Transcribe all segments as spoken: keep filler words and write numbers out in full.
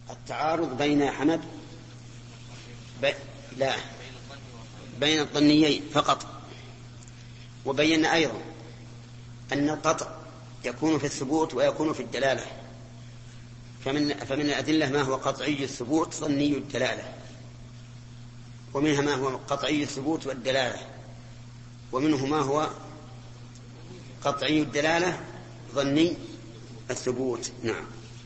التعارض بين حمد بي... لا بين الظنيين فقط. وبينا أيضا أن القطع يكون في الثبوت ويكون في الدلالة، فمن, فمن الأدلة ما هو قطعي الثبوت ظني الدلالة، ومنها ما هو قطعي الثبوت والدلالة، ومنه ما هو قطعي الدلالة ظني الثبوت. نعم.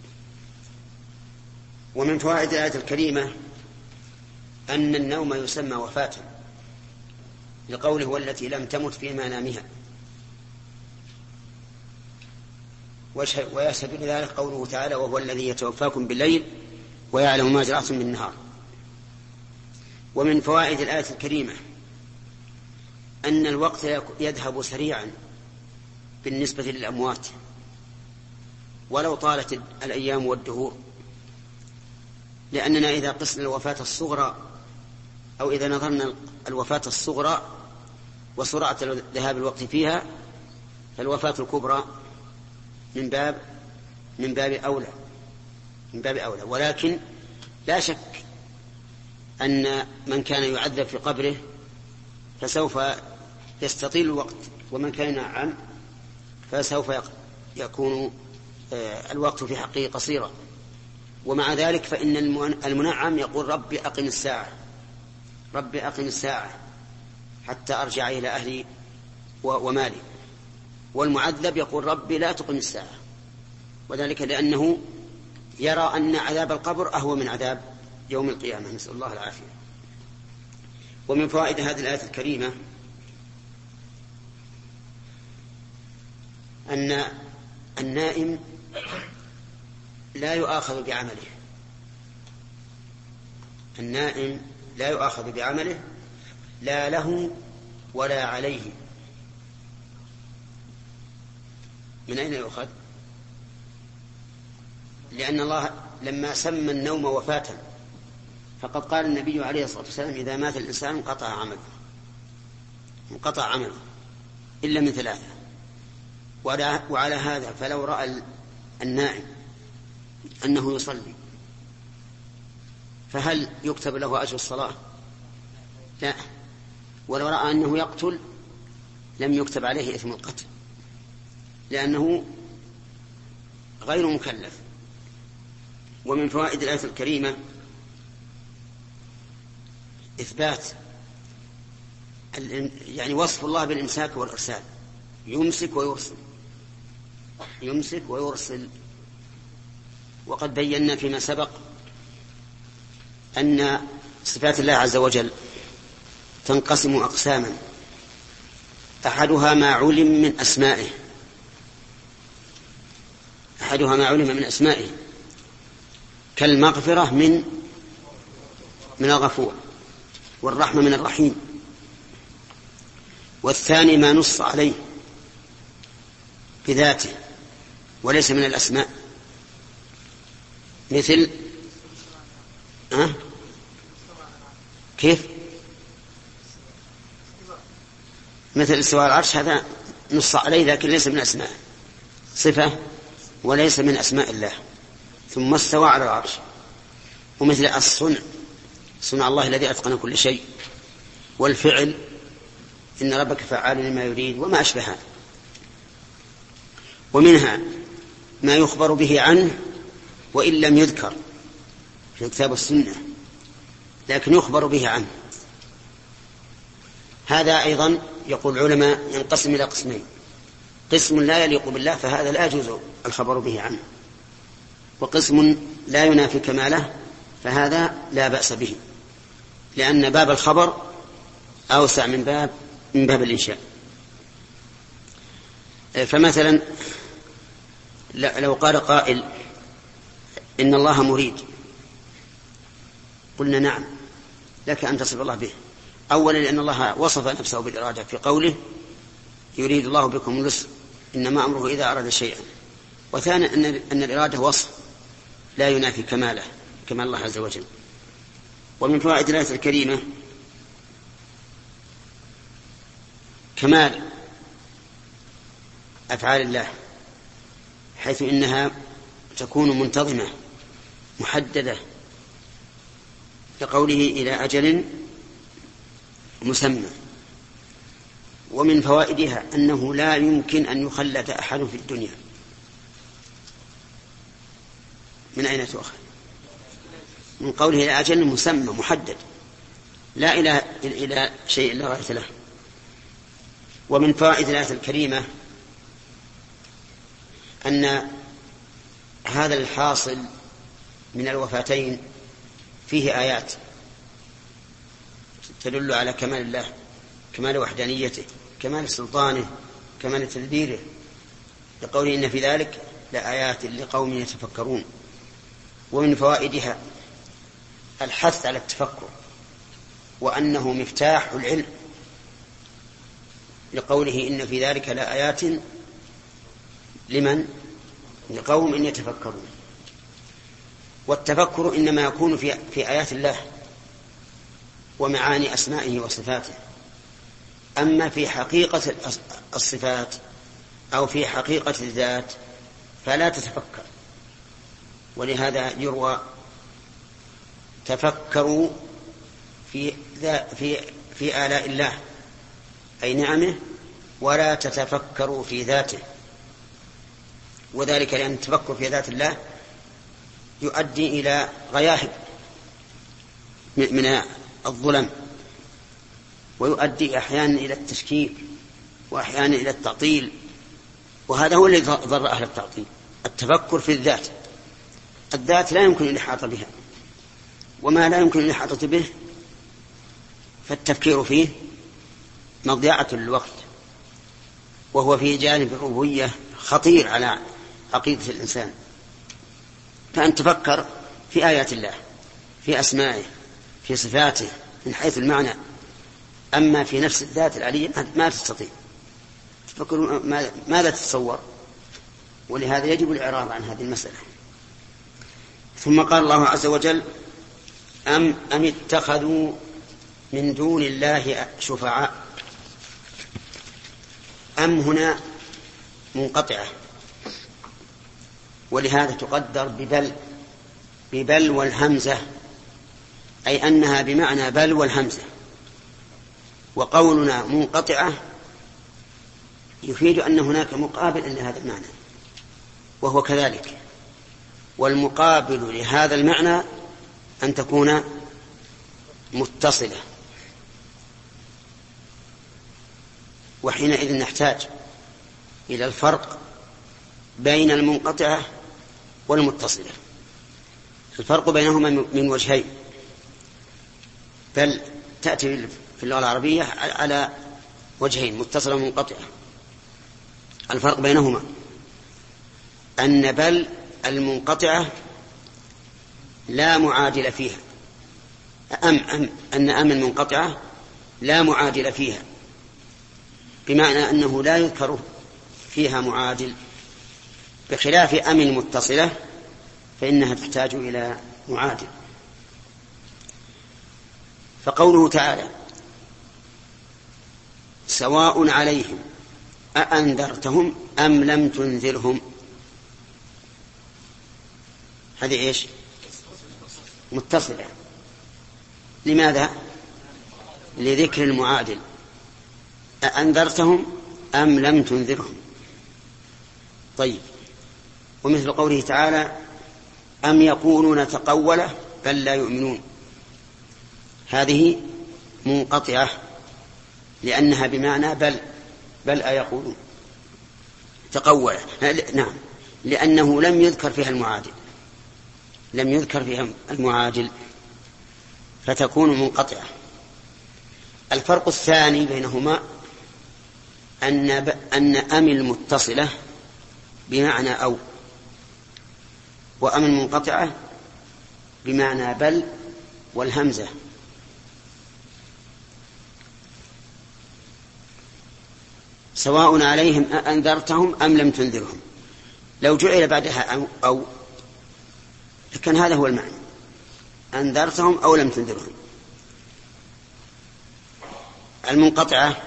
ومن فوائد الآية الكريمة أن النوم يسمى وفاة، لقوله والتي لم تمت في منامها، ويشهد لذلك قوله تعالى وهو الذي يتوفاكم بالليل ويعلم ما جرحتم بالنهار. ومن فوائد الآية الكريمة أن الوقت يذهب سريعا بالنسبة للأموات ولو طالت الأيام والدهور، لأننا إذا قسنا الوفاة الصغرى أو إذا نظرنا الوفاة الصغرى وسرعة ذهاب الوقت فيها، فالوفاة الكبرى من باب من باب أولى من باب أولى. ولكن لا شك أن من كان يعذب في قبره فسوف يستطيل الوقت، ومن كان ينعم فسوف يكون الوقت في حقه قصيرا. ومع ذلك فإن المنعم يقول ربي أقم الساعة ربي أقم الساعة حتى أرجع إلى أهلي ومالي، والمعذب يقول ربي لا تقم الساعة، وذلك لأنه يرى أن عذاب القبر أهون من عذاب يوم القيامة، نسأل الله العافية. ومن فوائد هذه الآية الكريمة أن النائم لا يؤاخذ بعمله النائم لا يؤاخذ بعمله لا له ولا عليه. من أين يؤخذ؟ لأن الله لما سمى النوم وفاة فقد قال النبي عليه الصلاة والسلام إذا مات الإنسان انقطع عمله انقطع عمله إلا من ثلاثة. وعلى هذا فلو رأى النائم أنه يصلي فهل يكتب له أجر الصلاة؟ لا. ولو رأى أنه يقتل لم يكتب عليه إثم القتل، لأنه غير مكلف. ومن فوائد الآية الكريمة إثبات يعني وصف الله بالإمساك والإرسال، يمسك ويرسل يمسك ويرسل. وقد بينا فيما سبق أن صفات الله عز وجل تنقسم أقساما، أحدها ما علم من أسمائه أحدها ما علم من أسمائه كالمغفرة من من الغفور والرحمة من الرحيم. والثاني ما نص عليه بذاته وليس من الأسماء، مثل أه؟ كيف مثل استواء العرش، هذا نص عليه لكن ليس من أسماء، صفة وليس من أسماء الله، ثم استوى على العرش. ومثل الصنع، صنع الله الذي أتقن كل شيء، والفعل إن ربك فعال لما يريد، وما أشبه هذا. ومنها ما يخبر به عنه وإن لم يذكر في الكتاب والسنة لكن يخبر به عنه، هذا أيضا يقول العلماء ينقسم إلى قسمين: قسم لا يليق بالله فهذا لا يجوز الخبر به عنه، وقسم لا ينافي كماله فهذا لا بأس به، لأن باب الخبر أوسع من باب من باب الإنشاء. فمثلا لو قال قائل إن الله مريد، قلنا نعم لك أن تصف الله به. أولا لأن الله وصف نفسه بالإرادة في قوله يريد الله بكم اليسر إنما أمره إذا أراد شيئا. وثانيا أن, أن الإرادة وصف لا ينافي كماله كمال الله عز وجل. ومن فوائد الآية الكريمة كمال أفعال الله، حيث إنها تكون منتظمة محددة كقوله إلى أجل مسمى. ومن فوائدها أنه لا يمكن أن يخلد أحد في الدنيا. من أين تؤخذ؟ من قوله إلى أجل مسمى محدد، لا إلى إلى شيء لا غاية له. ومن فوائد الآية الكريمة أن هذا الحاصل من الوفاتين فيه آيات تدل على كمال الله، كمال وحدانيته، كمال سلطانه، كمال تدبيره، لقوله إن في ذلك لآيات لقوم يتفكرون. ومن فوائدها الحث على التفكر، وأنه مفتاح العلم، لقوله إن في ذلك لآيات لمن؟ لقوم إن يتفكرون. والتفكر إنما يكون في, في آيات الله ومعاني أسمائه وصفاته. أما في حقيقة الصفات أو في حقيقة الذات فلا تتفكر. ولهذا يروى تفكروا في, في, في آلاء الله أي نعمه، ولا تتفكروا في ذاته. وذلك لأن التفكر في ذات الله يؤدي إلى غياهب من الظلم، ويؤدي أحيانا إلى التشكيك، وأحيانا إلى التعطيل، وهذا هو الذي ضر أهل التعطيل. التفكر في الذات، الذات لا يمكن الإحاطة بها، وما لا يمكن الإحاطة به فالتفكير فيه مضيعة للوقت، وهو في جانب الربوبية خطير على عقيدة الإنسان. فأن تفكر في آيات الله، في أسمائه، في صفاته من حيث المعنى. أما في نفس الذات العلية ما تستطيع تفكر، ماذا تتصور؟ ولهذا يجب الإعراض عن هذه المسألة. ثم قال الله عز وجل أم, أم اتخذوا من دون الله شفعاء. أم هنا منقطعة، ولهذا تقدر ببل ببل والهمزة، أي أنها بمعنى بل والهمزة. وقولنا منقطعة يفيد أن هناك مقابل لهذا المعنى، وهو كذلك. والمقابل لهذا المعنى أن تكون متصلة، وحينئذ نحتاج إلى الفرق بين المنقطعة والمتصلة. الفرق بينهما من وجهين، بل تأتي في اللغة العربية على وجهين، متصلة ومنقطعة. الفرق بينهما أن بل المنقطعة لا معادل فيها، أم, أم أن أم المنقطعة لا معادل فيها، بمعنى أنه لا يذكر فيها معادل، بخلاف أم المتصلة فإنها تحتاج إلى معادل. فقوله تعالى سواء عليهم أأنذرتهم أم لم تنذرهم، هذه إيش؟ متصلة. لماذا؟ لذكر المعادل، أأنذرتهم أم لم تنذرهم. طيب، ومثل قوله تعالى أم يقولون تقوله بل لا يؤمنون، هذه منقطعة لأنها بمعنى بل بل أيقولون تقوله، نعم، لأنه لم يذكر فيها المعادل لم يذكر فيها المعادل فتكون منقطعة. الفرق الثاني بينهما أن أن أم المتصلة بمعنى أو، وأم المنقطعة بمعنى بل والهمزة. سواء عليهم أأنذرتهم أم لم تنذرهم، لو جعل بعدها أو لكن هذا هو المعنى، أنذرتهم أو لم تنذرهم. المنقطعة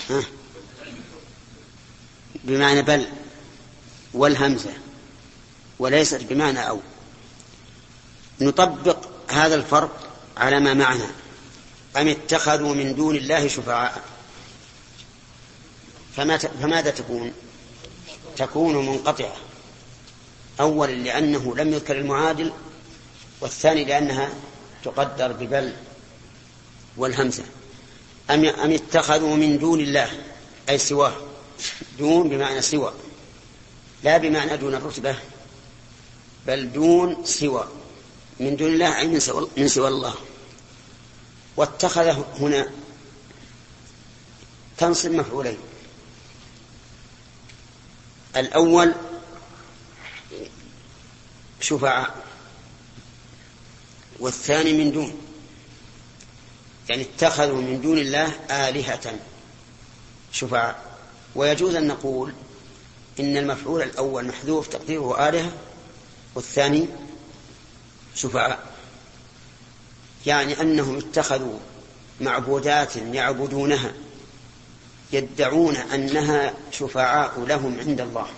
بمعنى بل والهمزة، وليست بمعنى أو. نطبق هذا الفرق على ما معنا. أم اتخذوا من دون الله شفعاء، فماذا تكون؟ تكون منقطعة، أولا لأنه لم يذكر المعادل، والثاني لأنها تقدر ببل والهمزة. أم أم اتخذوا من دون الله أي سواه، دون بمعنى سوى، لا بمعنى دون الرتبة، بل دون سوى، من دون الله أي من سوى الله. واتخذ هنا تنصب مفعولين، الأول شفعاء، والثاني من دون، يعني اتخذوا من دون الله آلهة شفعاء. ويجوز أن نقول إن المفعول الأول محذوف تقديره آلهة، والثاني شفعاء، يعني أنهم اتخذوا معبودات يعبدونها يدعون أنها شفعاء لهم عند الله.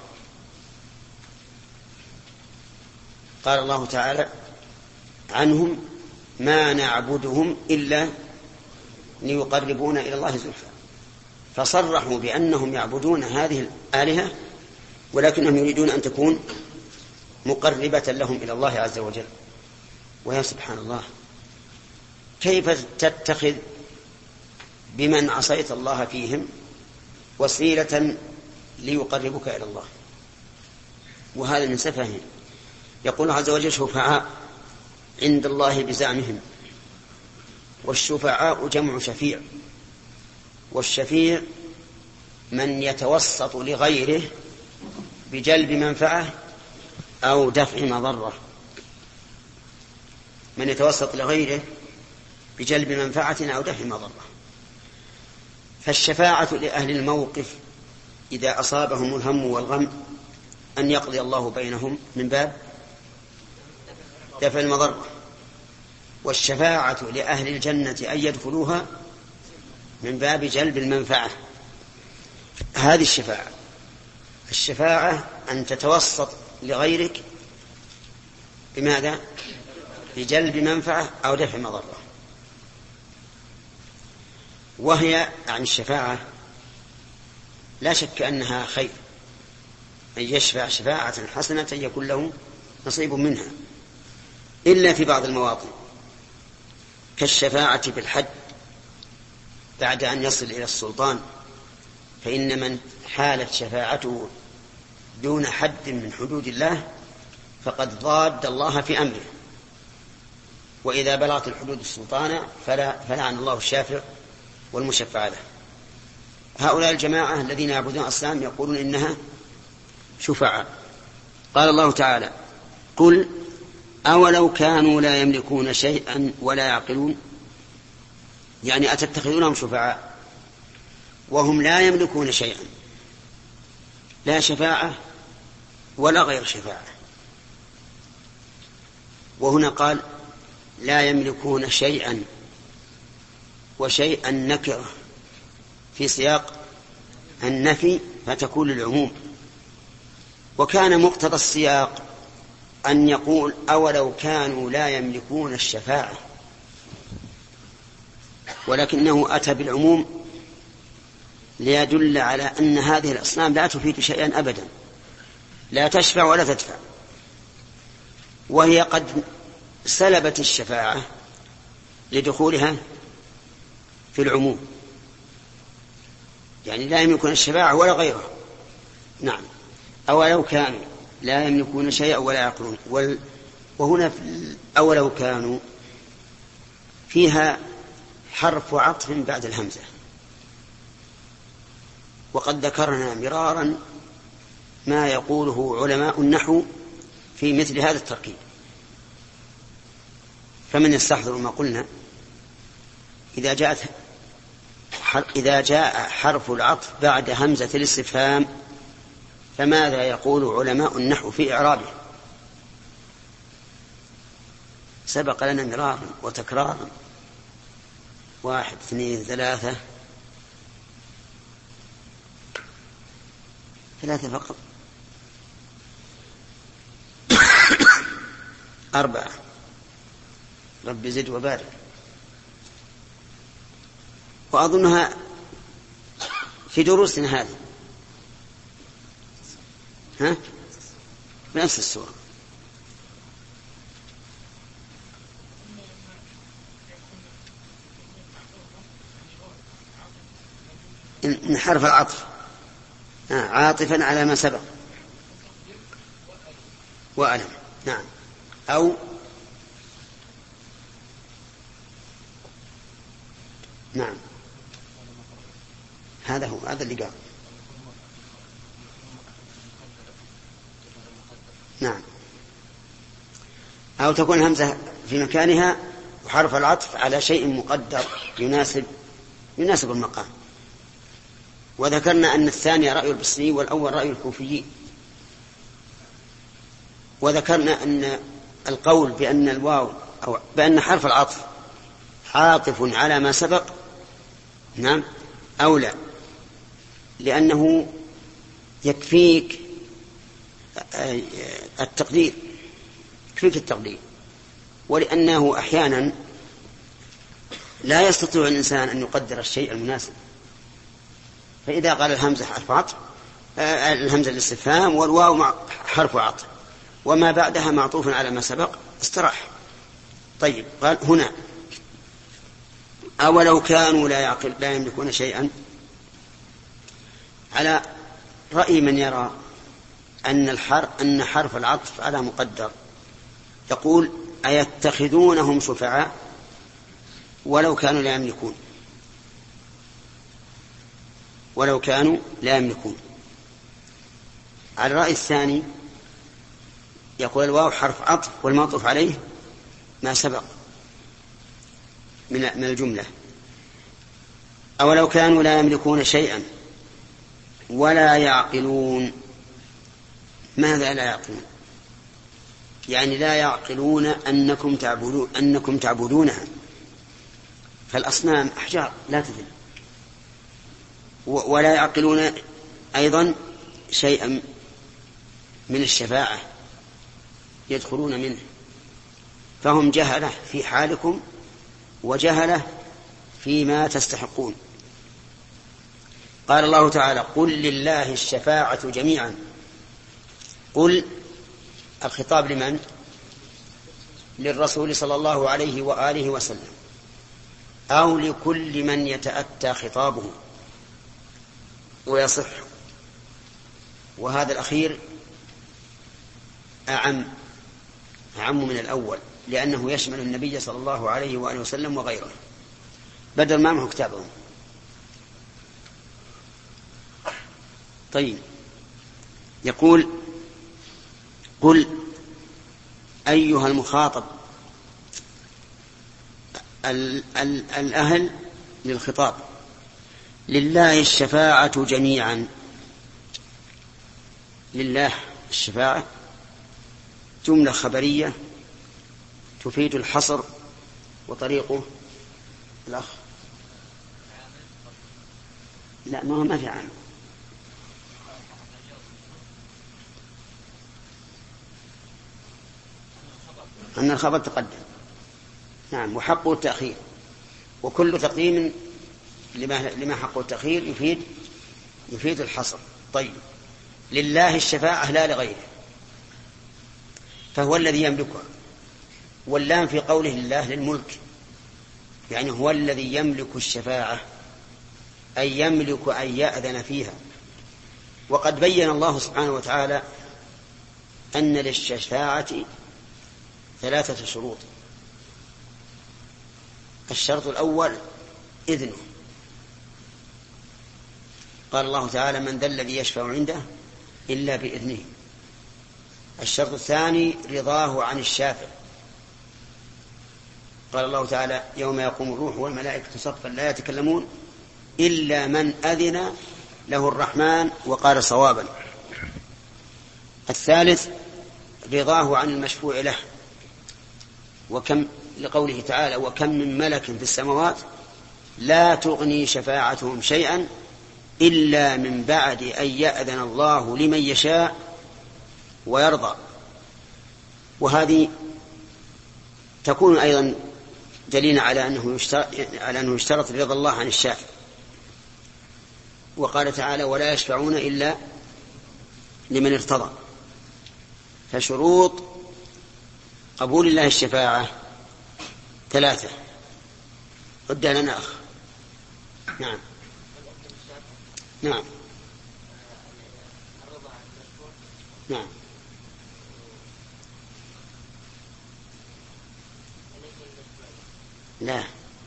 قال الله تعالى عنهم: ما نعبدهم إلا ليقربونا إلى الله زلفى. فصرحوا بأنهم يعبدون هذه الآلهة، ولكنهم يريدون أن تكون مقربة لهم إلى الله عز وجل. ويا سبحان الله، كيف تتخذ بمن عصيت الله فيهم وسيلة ليقربك إلى الله؟ وهذا من سفههم. يقول عز وجل: شفعاء عند الله بزعمهم. والشفعاء جمع شفيع، والشفيع من يتوسط لغيره بجلب منفعة أو دفع مضرة، من يتوسط لغيره بجلب منفعة أو دفع مضرة. فالشفاعة لأهل الموقف إذا أصابهم الهم والغم أن يقضي الله بينهم من باب دفع المضرة، والشفاعة لأهل الجنة أن يدخلوها من باب جلب المنفعة. هذه الشفاعة. الشفاعة أن تتوسط لغيرك بماذا؟ بجلب منفعة أو دفع مضرة. وهي عن الشفاعة لا شك أنها خير، أن يشفع شفاعة حسنة يكون له نصيب منها، إلا في بعض المواطن كالشفاعة في الحد بعد أن يصل إلى السلطان، فإن من حالت شفاعته دون حد من حدود الله فقد ضاد الله في أمره. وإذا بلغت الحدود السلطانة فلا فلعن الله الشافع والمشفع له. هؤلاء الجماعة الذين يعبدون أصنام يقولون إنها شفعاء. قال الله تعالى: قل أولو كانوا لا يملكون شيئا ولا يعقلون، يعني أتتخذونهم شفعاء وهم لا يملكون شيئا، لا شفاعة ولا غير شفاعة. وهنا قال لا يملكون شيئا، وشيئا نكرة في سياق النفي فتكون للعموم. وكان مقتضى السياق أن يقول أولو كانوا لا يملكون الشفاعة، ولكنه أتى بالعموم ليدل على أن هذه الأصنام لا تفيد شيئا أبدا، لا تشفع ولا تدفع، وهي قد سلبت الشفاعة لدخولها في العموم، يعني لا يملكون الشفاعة ولا غيرها. نعم، أولو كانوا لا يملكون شيئا ولا يعقلون. وهنا أولو كانوا فيها حرف عطف بعد الهمزة، وقد ذكرنا مرارا ما يقوله علماء النحو في مثل هذا التركيب، فمن يستحضر ما قلنا. إذا جاءت إذا جاء حرف العطف بعد همزة الاستفهام فماذا يقول علماء النحو في إعرابه؟ سبق لنا مرارا وتكرارا، واحد اثنين ثلاثة ثلاثة فقط. أربعة. رب زد وبارك. وأظنها في دروسنا هذه، ها، بنفس السورة. إن حرف العطف عاطفا على ما سبق وألم. نعم. أو نعم، هذا هو، هذا اللي قال. نعم. أو تكون همزة في مكانها وحرف العطف على شيء مقدر يناسب يناسب المقام. وذكرنا أن الثاني رأي البصري والأول رأي الكوفيين. وذكرنا أن القول بأن الواو أو بأن حرف العطف عاطف على ما سبق، نعم، أولى، لأنه يكفيك التقدير، يكفيك التقدير، ولأنه أحيانا لا يستطيع الإنسان أن يقدر الشيء المناسب. فإذا قال الهمزة حرف عطف، الهمزة الاستفهام، والواو حرف عطف، وما بعدها معطوف على ما سبق، استراح. طيب، قال هنا أولو كانوا لا يعقل لا يملكون شيئا، على رأي من يرى أن الحرف أن حرف العطف على مقدر، يقول أيتخذونهم شفعاء ولو كانوا لا يملكون، ولو كانوا لا يملكون. على الرأي الثاني يقول الواو حرف عطف والمعطوف عليه ما سبق من من الجملة. أولو كانوا لا يملكون شيئا ولا يعقلون. ماذا لا يعقلون؟ يعني لا يعقلون أنكم تعبدون أنكم تعبدونها، فالأصنام أحجار لا تذل. ولا يعقلون أيضا شيئا من الشفاعة يدخلون منه، فهم جهلة في حالكم وجهلة فيما تستحقون. قال الله تعالى قل لله الشفاعة جميعا. قل الخطاب لمن؟ للرسول صلى الله عليه وآله وسلم، أو لكل من يتأتى خطابه ويصح. وهذا الأخير أعم أعم من الأول، لأنه يشمل النبي صلى الله عليه وآله وسلم وغيره، بدل ما معه كتابه. طيب، يقول قل أيها المخاطب، ال ال الأهل للخطاب، لله الشفاعة جميعا. لله الشفاعة جملة خبرية تفيد الحصر، وطريقه الأخ لا ما هو ما في عام، أن الخبر تقدم. نعم، وحقه التأخير، وكل تقديم لما, لما حقه التأخير يفيد يفيد الحصر. طيب، لله الشفاعة لا لغيره، فهو الذي يملكها. واللام في قوله الله للملك، يعني هو الذي يملك الشفاعة، أي يملك أن يأذن فيها. وقد بين الله سبحانه وتعالى أن للشفاعة ثلاثة شروط. الشرط الأول إذنه، قال الله تعالى من ذا الذي يشفع عنده إلا بإذنه. الشرط الثاني رضاه عن الشافع، قال الله تعالى يوم يقوم الروح والملائكة صفا لا يتكلمون إلا من أذن له الرحمن وقال صوابا. الثالث رضاه عن المشفوع له، وكم لقوله تعالى وكم من ملك في السماوات لا تغني شفاعتهم شيئا إلا من بعد أن يأذن الله لمن يشاء ويرضى. وهذه تكون أيضا دليلا على أنه يشترط, على أنه يشترط رضا الله عن الشافع. وقال تعالى ولا يشفعون إلا لمن ارتضى. فشروط قبول الله الشفاعة ثلاثة. عد لنا أخ. نعم نعم نعم لا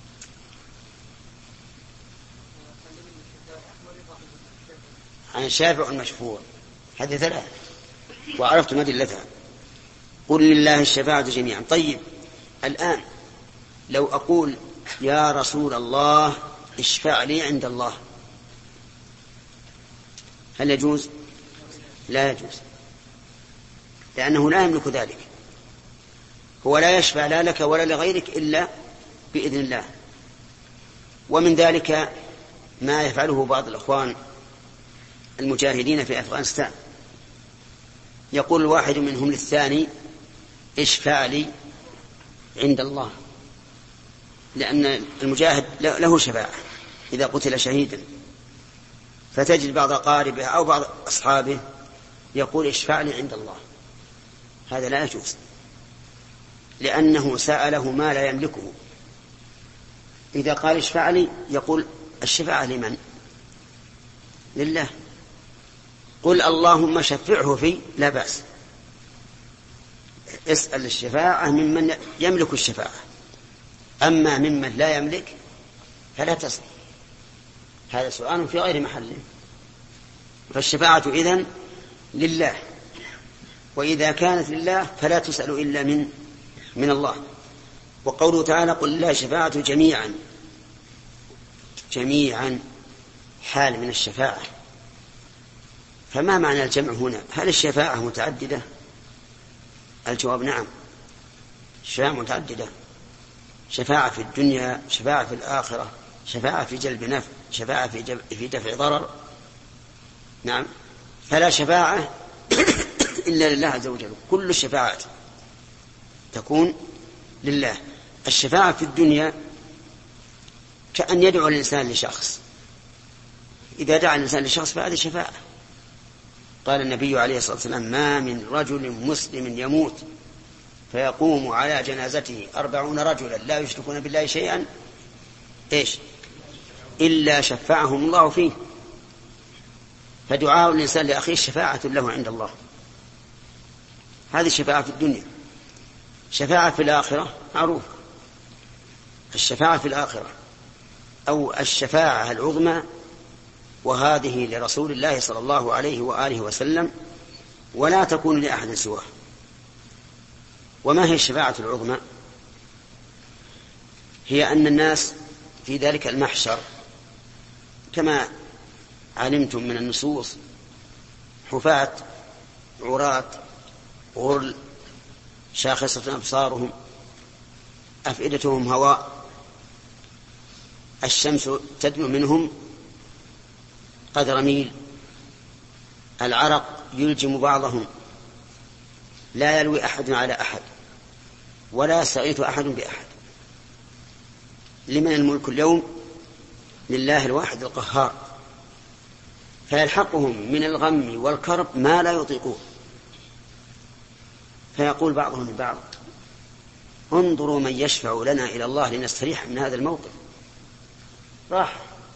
عن الشافع المشفوع هذه ثلاثة وعرفت مدلتها. قل لله الشفاعة جميعا. طيب الآن لو أقول يا رسول الله اشفع لي عند الله هل يجوز؟ لا يجوز، لأنه لا يملك ذلك. هو لا يشفع لا لك ولا لغيرك إلا بإذن الله. ومن ذلك ما يفعله بعض الأخوان المجاهدين في أفغانستان، يقول الواحد منهم للثاني اشفع لي عند الله، لأن المجاهد له شفاعة إذا قتل شهيدا، فتجد بعض أقاربه أو بعض أصحابه يقول اشفع لي عند الله. هذا لا يجوز، لأنه سأله ما لا يملكه. إذا قال اشفع لي يقول الشفاعة لمن؟ لله. قل اللهم شفعه في لا بأس. اسأل الشفاعة ممن يملك الشفاعة، أما ممن لا يملك فلا تسأل. هذا سؤال في غير محله. فالشفاعة إذن لله، وإذا كانت لله فلا تسأل إلا من من الله. وقوله تعالى قل لله الشفاعة جميعا، جميعا حال من الشفاعة. فما معنى الجمع هنا؟ هل الشفاعة متعددة؟ الجواب نعم، الشفاعة متعددة. شفاعة في الدنيا، شفاعة في الآخرة، شفاعة في جلب نفع، شفاعة في, جب... في دفع ضرر. نعم، فلا شفاعة إلا لله عز وجل. كل الشفاعات تكون لله. الشفاعة في الدنيا كأن يدعو الإنسان لشخص، إذا دعا الإنسان لشخص فهذه شفاعة. قال النبي عليه الصلاة والسلام ما من رجل مسلم يموت فيقوم على جنازته أربعون رجلا لا يشركون بالله شيئا إيش إلا شفعهم الله فيه. فدعاء الإنسان لأخيه شفاعة له عند الله. هذه الشفاعة في الدنيا. شفاعة في الآخرة معروف، الشفاعة في الآخرة أو الشفاعة العظمى، وهذه لرسول الله صلى الله عليه وآله وسلم ولا تكون لأحد سواه. وما هي الشفاعة العظمى؟ هي أن الناس في ذلك المحشر كما علمتم من النصوص حفاة عراة غرل شاخصة أبصارهم أفئدتهم هواء، الشمس تدنو منهم قدر ميل، العرق يلجم بعضهم، لا يلوي أحد على أحد ولا يستغيث أحد بأحد. لمن الملك اليوم؟ لله الواحد القهار. فيلحقهم من الغم والكرب ما لا يطيقون، فيقول بعضهم لبعض انظروا من يشفع لنا إلى الله لنستريح من هذا الموقف. راح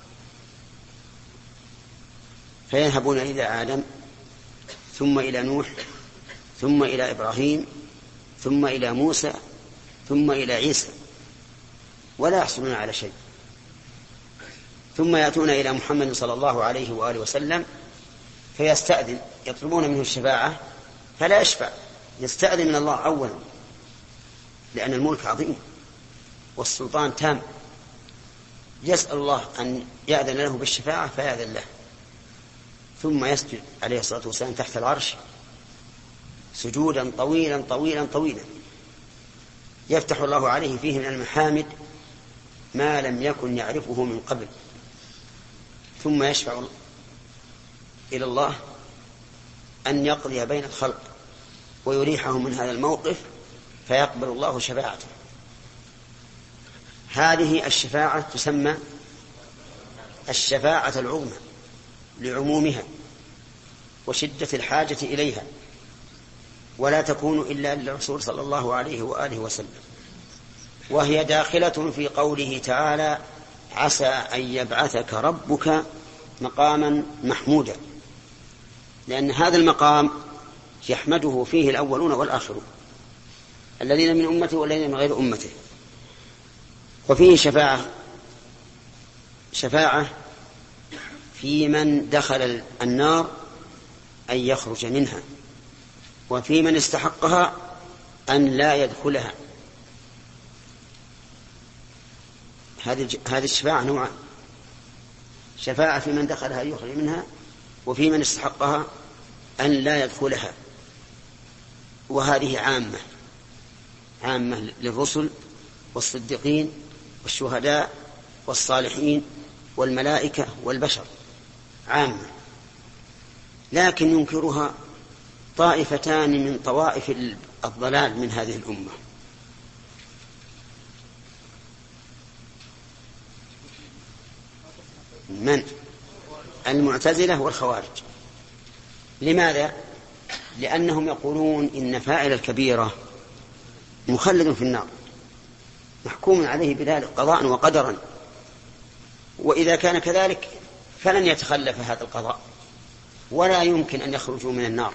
فيذهبون إلى آدم ثم إلى نوح ثم إلى إبراهيم ثم إلى موسى ثم إلى عيسى ولا يحصلون على شيء، ثم يأتون إلى محمد صلى الله عليه وآله وسلم فيستأذن، يطلبون منه الشفاعة فلا يشفع، يستأذن من الله أولا، لأن الملك عظيم والسلطان تام، يسأل الله أن يأذن له بالشفاعة فيأذن له، ثم يسجد عليه الصلاة والسلام تحت العرش سجودا طويلا طويلا طويلا يفتح الله عليه فيه من المحامد ما لم يكن يعرفه من قبل، ثم يشفع إلى الله أن يقضي بين الخلق ويريحهم من هذا الموقف فيقبل الله شفاعته. هذه الشفاعة تسمى الشفاعة العظمى لعمومها وشدة الحاجة إليها، ولا تكون إلا للرسول صلى الله عليه وآله وسلم، وهي داخلة في قوله تعالى: عسى أن يبعثك ربك مقاما محمودا، لأن هذا المقام يحمده فيه الأولون والآخرون، الذين من أمته والذين من غير أمته. وفيه شفاعة شفاعة في من دخل النار أن يخرج منها، وفي من استحقها أن لا يدخلها. هذه الشفاعة نوعان: شفاعة في من دخلها أن يخرج منها، وفي من استحقها أن لا يدخلها. وهذه عامة عامة للرسل والصديقين والشهداء والصالحين والملائكة والبشر، عامة. لكن ينكرها طائفتان من طوائف الضلال من هذه الأمة. من؟ المعتزلة والخوارج. لماذا؟ لأنهم يقولون إن فاعل الكبيرة مخلد في النار، محكوم عليه بذلك قضاء وقدرا، وإذا كان كذلك فلن يتخلف هذا القضاء ولا يمكن أن يخرجوا من النار.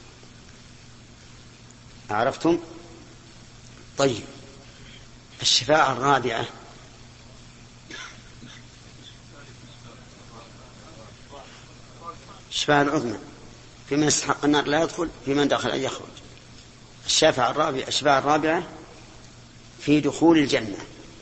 عرفتم؟ طيب، الشفاعة الرابعة الشفاعة العظمى في من يستحق النار لا يدخل، في من دخل أن يخرج. الشفاعة الرابعة الشفاعة الرابعة في دخول الجنة.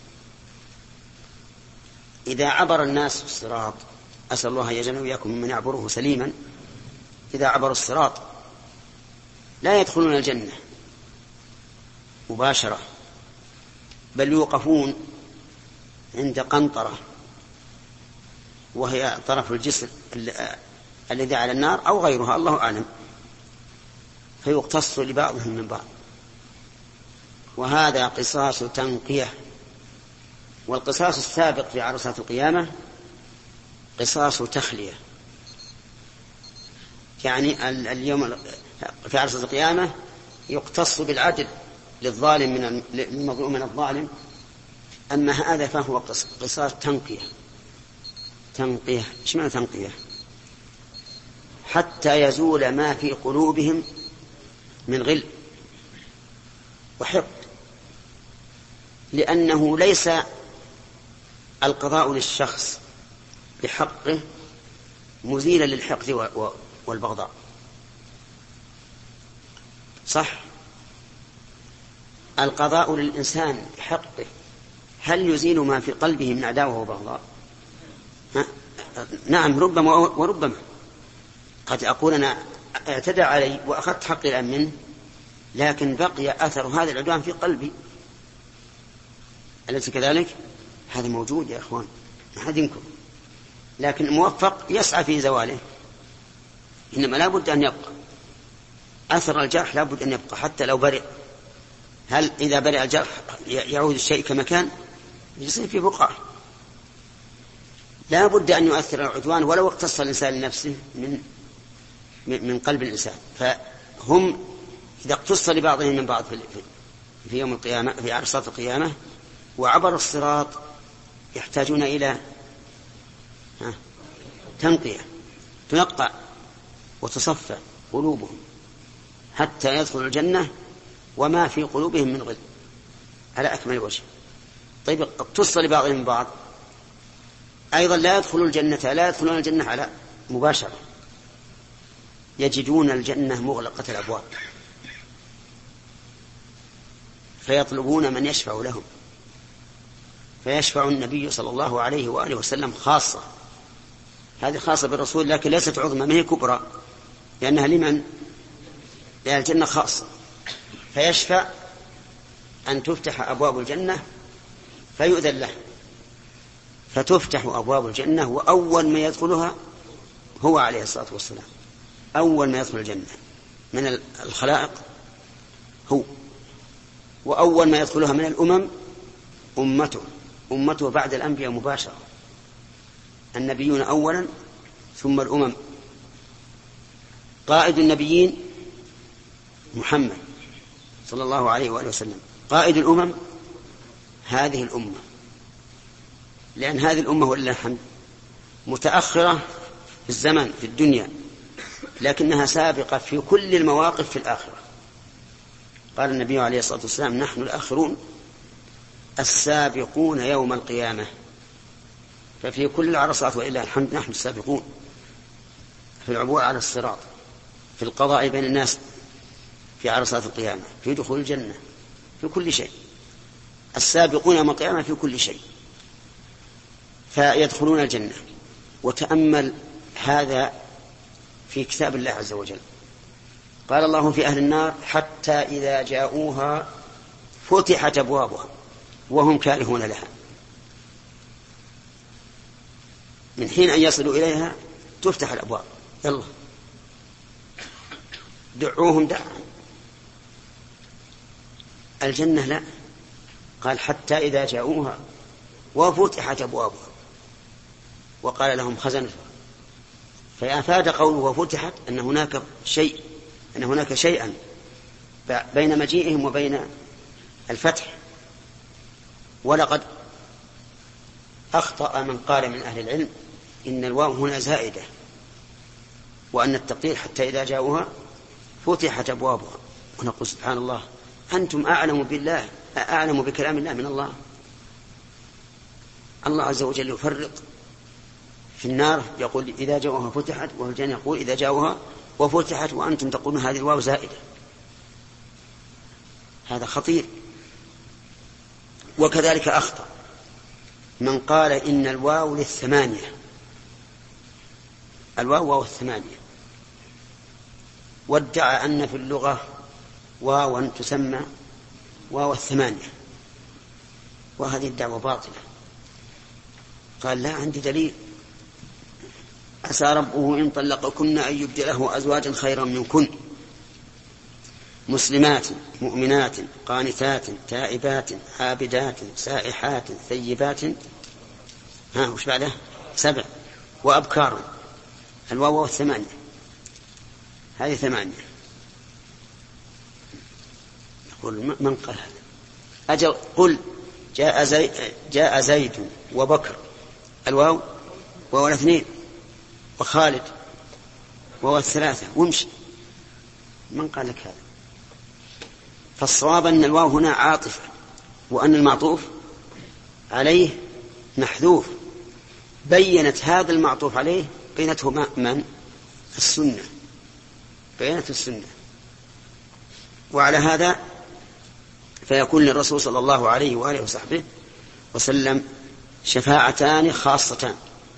إذا عبر الناس الصراط، أسأل الله أن يجعلنا وإياكم ممن يعبره سليما، إذا عبروا الصراط لا يدخلون الجنة مباشرة، بل يوقفون عند قنطرة وهي طرف الجسر الذي على النار أو غيرها، الله أعلم، فيقتص لبعضهم من بعض. وهذا قصاص تنقية. والقصاص السابق في عرصات القيامة قصاص تخلية، يعني اليوم في عرصات القيامة يقتص بالعدل للظالم من المظلوم من الظالم، أما هذا فهو قصاص تنقية. تنقية إيش معنى تنقية؟ حتى يزول ما في قلوبهم من غل وحقد، لأنه ليس القضاء للشخص بحقه مزيلا للحقد والبغضاء، صح؟ القضاء للإنسان بحقه هل يزيل ما في قلبه من عداوة وبغضاء؟ نعم، ربما وربما. قد أقول أنا اعتدى علي وأخذت حقي الآن منه، لكن بقي أثر هذا العدوان في قلبي، أليس كذلك؟ هذا موجود يا أخوان، ما حد ينكر. لكن الموفق يسعى في زواله، إنما لا بد أن يبقى أثر الجرح، لا بد أن يبقى حتى لو برئ. هل إذا برئ الجرح يعود الشيء كما كان؟ يصير في بقعة. لا بد أن يؤثر العدوان ولو اقتص الإنسان لنفسه من من قلب الإنسان. فهم إذا اقتص لبعضهم من بعض في يوم القيامة في عرصات القيامة وعبر الصراط يحتاجون إلى تنقية، تنقع وتصفى قلوبهم حتى يدخلوا الجنة وما في قلوبهم من غل على أكمل وجه. طيب، اقتص لبعضهم من بعض أيضا لا يدخلون الجنة لا يدخلون الجنة على مباشرة، يجدون الجنة مغلقة الأبواب فيطلبون من يشفع لهم، فيشفع النبي صلى الله عليه وآله وسلم خاصة. هذه خاصة بالرسول، لكن ليست عظمى، ما هي كبرى، لأنها لمن؟ لأهل الجنة خاصة. فيشفع أن تفتح أبواب الجنة فيؤذن له، فتفتح أبواب الجنة، وأول ما يدخلها هو عليه الصلاة والسلام. أول ما يدخل الجنة من الخلائق هو، وأول ما يدخلها من الأمم أمته أمته بعد الأنبياء مباشرة، النبيون أولا ثم الأمم. قائد النبيين محمد صلى الله عليه وآله وسلم، قائد الأمم هذه الأمة، لأن هذه الأمة ولله الحمد متأخرة في الزمن في الدنيا، لكنها سابقة في كل المواقف في الآخرة. قال النبي عليه الصلاة والسلام: نحن الآخرون السابقون يوم القيامة. ففي كل العرصات وإلا الحمد نحن السابقون، في العبور على الصراط، في القضاء بين الناس في عرصات القيامة، في دخول الجنة، في كل شيء السابقون يوم القيامة في كل شيء، فيدخلون الجنة. وتأمل هذا في كتاب الله عز وجل، قال الله في أهل النار: حتى إذا جاءوها فتحت أبوابها وهم كارهون لها. من حين أن يصلوا إليها تفتح الأبواب، يلا دعوهم دعا. الجنة لا، قال: حتى إذا جاءوها وفتحت أبوابها وقال لهم خزنتها. فأفاد قوله وفتحت أن هناك شيء أن هناك شيئا بين مجيئهم وبين الفتح. ولقد أخطأ من قال من أهل العلم إن الواو هنا زائدة، وأن التقدير حتى إذا جاءوها فتحت أبوابها. ونقول سبحان الله، أنتم أعلم بالله أعلم بكلام الله من الله. الله عز وجل يفرق في النار يقول إذا جاءوها فتحت، وفي الجنة يقول إذا جاءوها وفتحت، وأنتم تقولون هذه الواو زائدة. هذا خطير. وكذلك أخطأ من قال إن الواو للثمانية، الواو واو الثمانية، وادعى أن في اللغة واو تسمى واو الثمانية، وهذه الدعوة باطلة. قال: لا عندي دليل، عسى ربه إن طلقكن أن يبدله أزواجا خيرا منكن مسلمات مؤمنات قانتات تائبات عابدات سائحات ثيبات، ها وش بعده؟ سبع، وأبكار. الواو والثمانية، هذه ثمانية. يقول: من قال هذا؟ أجل قل جاء زيد, جاء زيد وبكر، الواو واو الاثنين، وخالد واو الثلاثة، وامشي. من قال لك هذا؟ فالصواب أن الواو هنا عاطفة، وأن المعطوف عليه محذوف. بينت هذا المعطوف عليه بينته من؟ السنة، بينت السنة. وعلى هذا فيكون للرسول صلى الله عليه وآله وصحبه وسلم شفاعتان خاصتان.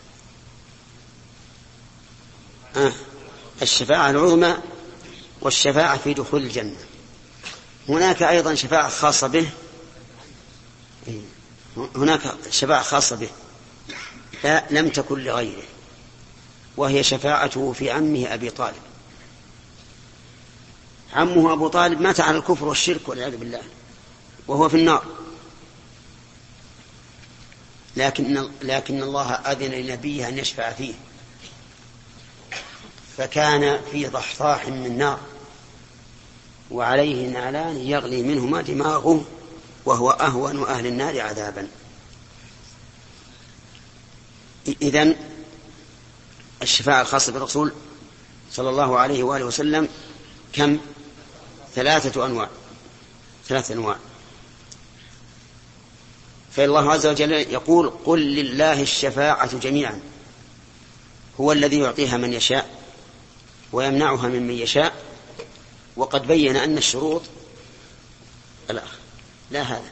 آه. الشفاعة العظمى والشفاعة في دخول الجنة. هناك أيضا شفاعة خاصة به، هناك شفاعة خاصة به لا لم تكن لغيره، وهي شفاعته في عمه أبي طالب. عمه أبو طالب مات على الكفر والشرك والعياذ بالله وهو في النار، لكن, لكن الله أذن لنبيه أن يشفع فيه، فكان في ضحضاح من نار وعليه نعلان يغلي منهما دماغه وهو أهون أهل النار عذابا. إذن الشفاعة الخاصة بالرسول صلى الله عليه وآله وسلم كم؟ ثلاثة أنواع، ثلاثة أنواع. فالله عز وجل يقول: قل لله الشفاعة جميعا، هو الذي يعطيها من يشاء ويمنعها ممن يشاء. وقد بين أن الشروط الأخ لا هذا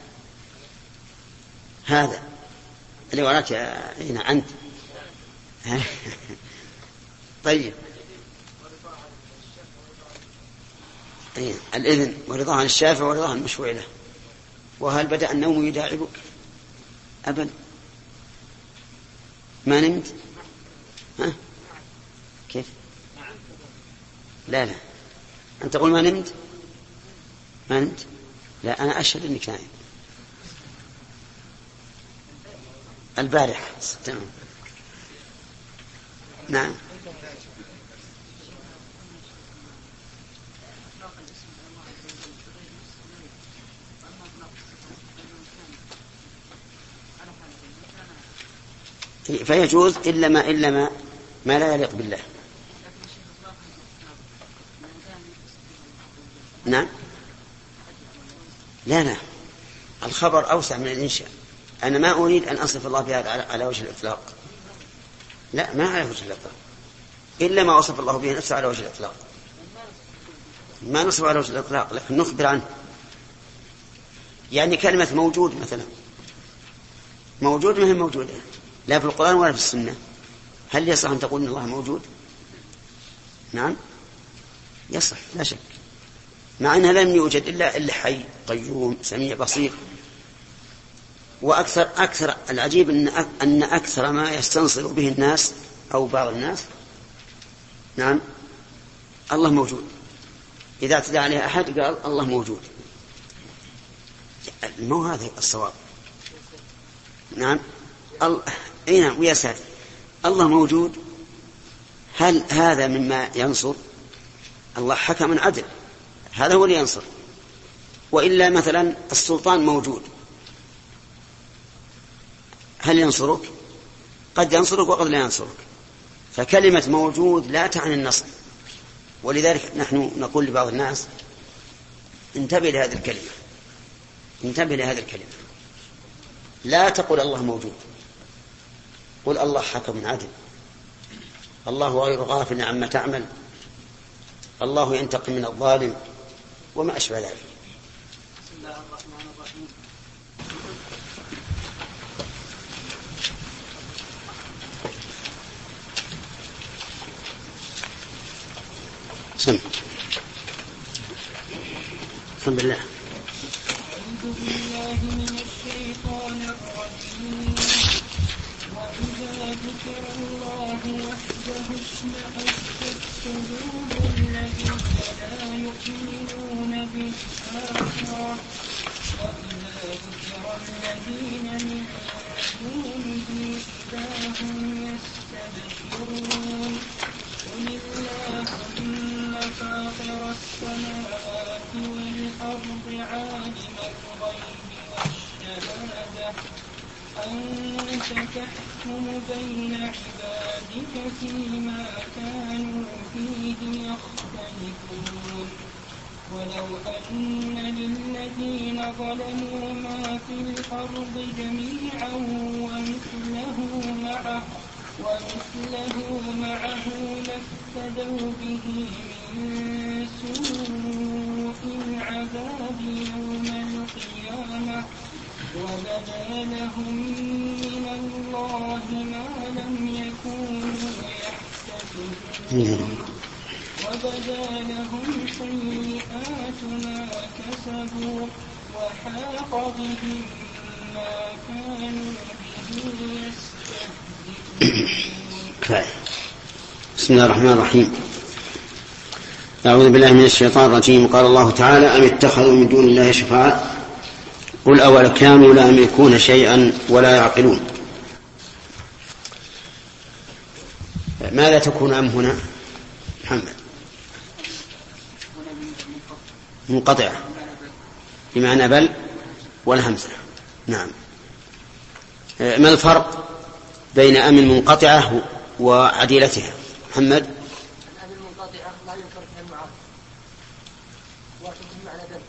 هذا اللي وراك هنا أنت طيب الإذن ورضاه عن الشافع ورضاه عن المشفوع له. وهل بدأ النوم يداعبك؟ أبدا، ما نمت؟ ها؟ كيف؟ لا لا، أنت تقول ما نمت؟ ما نمت؟ لا، أنا أشهد أنك نائم. البارحة. تمام. نعم. فيجوز إلا ما إلا ما ما لا يليق بالله. نعم. لا لا، الخبر أوسع من الإنشاء. أنا ما أريد أن أصف الله بها على وجه الإطلاق، لا، ما على وجه الإطلاق، إلا ما وصف الله به نفسه على وجه الإطلاق. ما نصف على وجه الإطلاق، لكن نخبر عنه. يعني كلمة موجود مثلا، موجود ما هي موجودة لا في القرآن ولا في السنة. هل يصح أن تقول إن الله موجود؟ نعم يصح لا شك، مع أنها لم يوجد إلا إلا حي قيوم سميع بصير. وأكثر أكثر العجيب أن أن أكثر ما يستنصر به الناس أو بعض الناس نعم الله موجود. إذا اعتدى عليه أحد قال الله موجود. مو هذا الصواب. نعم ال... اي نعم ويا ساتر، الله موجود. هل هذا مما ينصر؟ الله حكم عدل، هذا هو اللي ينصر. وإلا مثلا السلطان موجود، هل ينصرك؟ قد ينصرك وقد لا ينصرك. فكلمة موجود لا تعني النصر. ولذلك نحن نقول لبعض الناس انتبه لهذه الكلمة، انتبه لهذه الكلمة، لا تقل الله موجود، قل الله حكم عدل، الله غير غافل عما تعمل، الله ينتقم من الظالم، وما أشبه ذلك. بسم الله الرحمن الرحيم. سم سم بالله. أعوذ بالله من الشيطان الرجيم. وإذا ذكر الله وحده اشمأزت قلوب الذين لا يؤمنون بالآخرة وإذا ذكر الذين من دونه إذا هم يستبشرون. قل اللهم فاطر السماوات والأرض عالم الغيب والشهادة أنت تحكم بين عبادك فيما كانوا فيه يختلفون. ولو أن للذين ظلموا ما في الأرض جميعا ومثله معه ومثله معه لافتدوا به من سوء العذاب يوم القيامة وبدا لهم من الله ما لم يكونوا يحتسبون وبدا لهم سيئات ما كسبوا وحاق بهم ما كانوا به يستهزئون. بسم الله الرحمن الرحيم. أعوذ بالله من الشيطان الرجيم. قال الله تعالى: أم اتخذوا من دون الله شفعاء قل أول كانوا لا يملكون شيئا ولا يعقلون. ماذا تكون أم هنا محمد؟ منقطعة بمعنى بل والهمزة. نعم. ما الفرق بين أم المنقطعة وعديلتها محمد؟ الأم المنقطعة لا ينكر فيها المعارض وتكون معنى بل،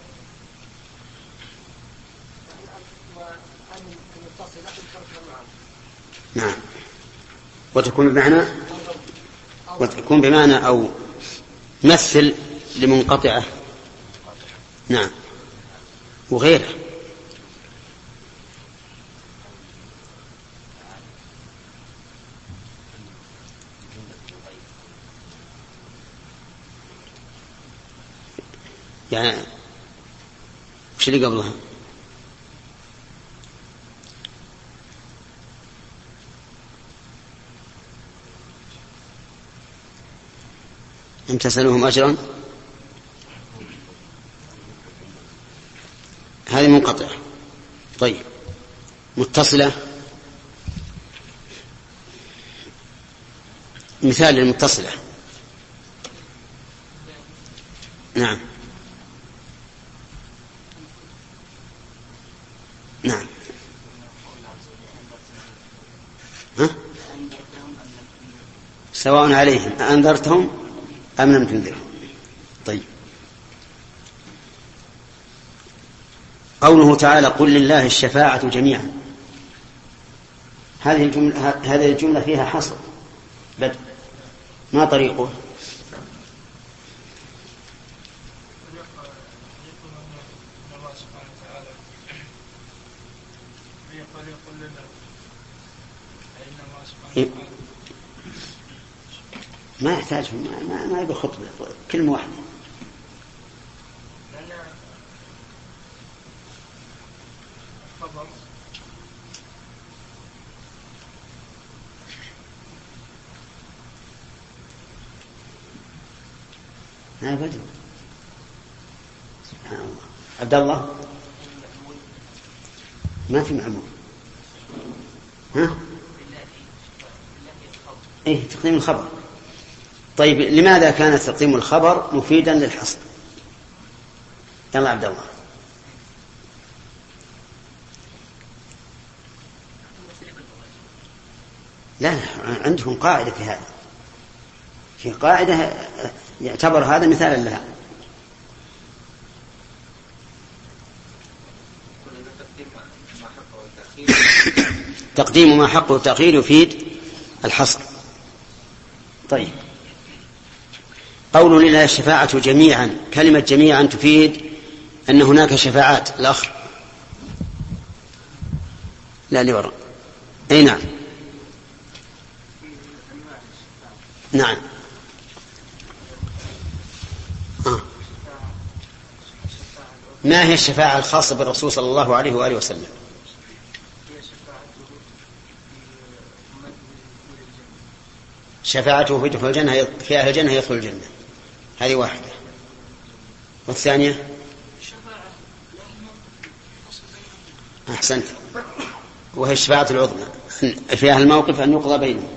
وأم المتصلة ينكر فيها المعارض. نعم. وتكون بمعنى وتكون بمعنى أو مثل لمنقطعة. نعم. وغيره. يعني وش اللي قبلها؟ أم تسألهم أجرا؟ هذه منقطعة. طيب متصلة مثال للمتصلة. نعم نعم ها؟ سواء عليهم أنذرتهم أم لم تنذرهم. طيب، قوله تعالى قل لله الشفاعة جميعا، هذه الجملة, هذه الجملة فيها حصر بدء، ما طريقه؟ ما يحتاج ما ما يبي خطبة، كلمة واحدة. لا بدو. سبحان الله. عبد الله ما في معمول. ها؟ إيه تقديم الخبر. طيب لماذا كان تقديم الخبر مفيدا للحصر؟ يلا عبد الله. لا عندهم قاعدة في هذا، في قاعدة يعتبر هذا مثالا لها. تقديم ما حقه التأخير يفيد الحصر. طيب، قول لله الشفاعة جميعا، كلمة جميعا تفيد أن هناك شفاعات. الأخ لا لورا. أي نعم نعم آه. ما هي الشفاعة الخاصة بالرسول صلى الله عليه وآله وسلم؟ شفاعته في دخول الجنة، في أهل الجنة يدخل الجنة، هذه واحدة. والثانية أحسنت، وهي الشفاعة العظمى في أهل الموقف أن يقضى بينهم.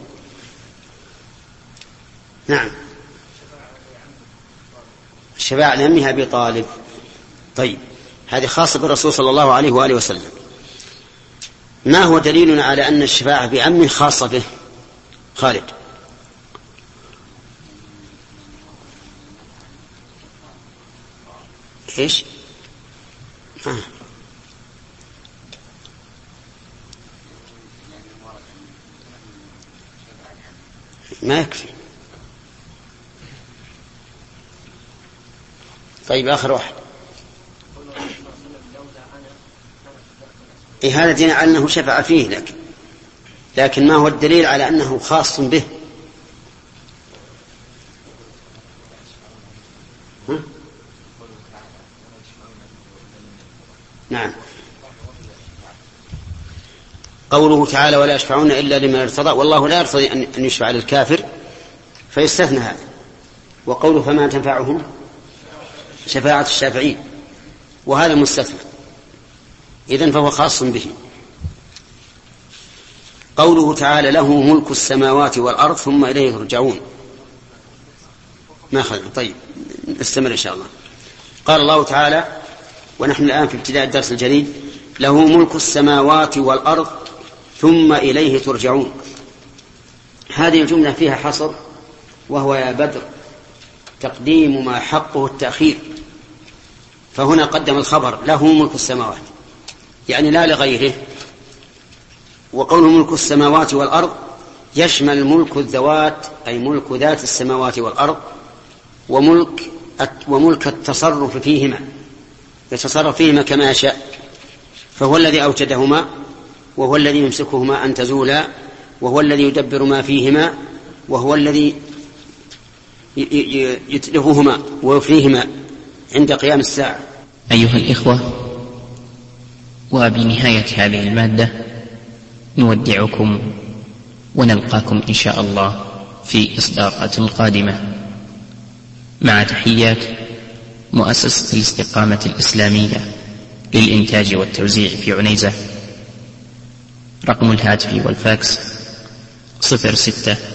نعم، الشفاعة لأمها أبي طالب. طيب، هذه خاصة بالرسول صلى الله عليه وآله وسلم. ما هو دليلنا على أن الشفاعة بعم خاصة به؟ خالد. إيش؟ آه. ما يكفي. طيب، آخر واحد. إيه هذا دين على أنه شفع فيه، لكن لكن ما هو الدليل على أنه خاص به؟ ها؟ نعم، قوله تعالى ولا يشفعون إلا لمن ارتضى، والله لا يرتضي أن يشفع للكافر فيستثنى هذا. وقوله فما تنفعهم شفاعة الشافعين، وهذا مستثنى، إذن فهو خاص به. قوله تعالى له ملك السماوات والأرض ثم إليه ترجعون، ما خلنا. طيب نستمر إن شاء الله. قال الله تعالى ونحن الآن في ابتداء الدرس الجديد له ملك السماوات والأرض ثم إليه ترجعون. هذه الجملة فيها حصر، وهو يا بدر تقديم ما حقه التأخير، فهنا قدم الخبر له ملك السماوات يعني لا لغيره. وقوله ملك السماوات والأرض يشمل ملك الذوات أي ملك ذات السماوات والأرض، وملك وملك التصرف فيهما، يتصرف فيهما كما يشاء، فهو الذي أوجدهما وهو الذي يمسكهما أن تزولا، وهو الذي يدبر ما فيهما، وهو الذي يتلفهما ويفنيهما عند قيام الساعة. أيها الإخوة، وبنهاية هذه المادة نودعكم ونلقاكم إن شاء الله في إصدارات قادمة، مع تحيات مؤسسة الاستقامة الإسلامية للإنتاج والتوزيع في عنيزة. رقم الهاتف والفاكس صفر ستة